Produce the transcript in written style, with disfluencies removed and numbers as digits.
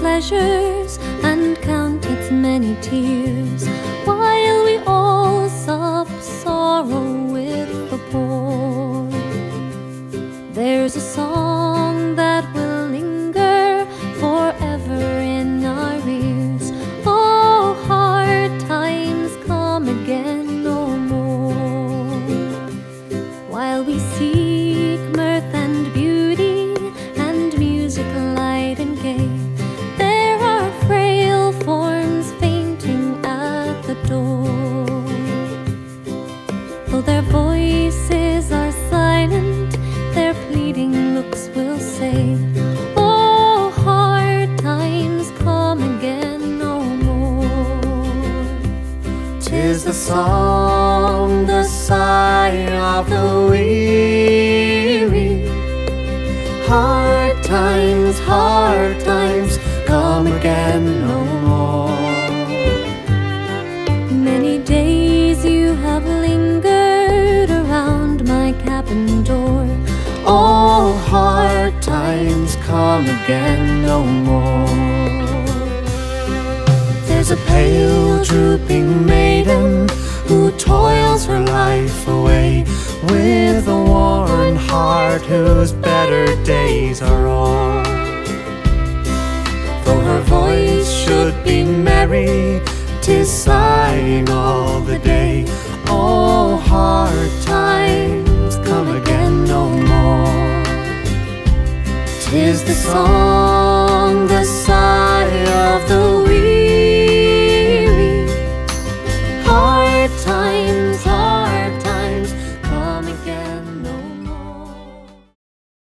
pleasures and count its many tears, while we all sup sorrow with the poor. There's a song that will linger forever in our ears. Oh, hard times come again no more. While we seek mirth and beauty and music light and gay, there are frail forms fainting at the door. Though their voices are silent, their pleading looks will say, oh, hard times come again no more. 'Tis the song, the sigh of the weary. Hard times come again no more. Many days you have lingered around my cabin door. Oh, hard times come again no more. There's a pale drooping maiden who toils her life away, with a worn heart whose better days are o'er. Though her voice should be merry, 'tis sighing all the day. Oh, hard times come again no more. 'Tis the song, the sigh of the weary. Hard times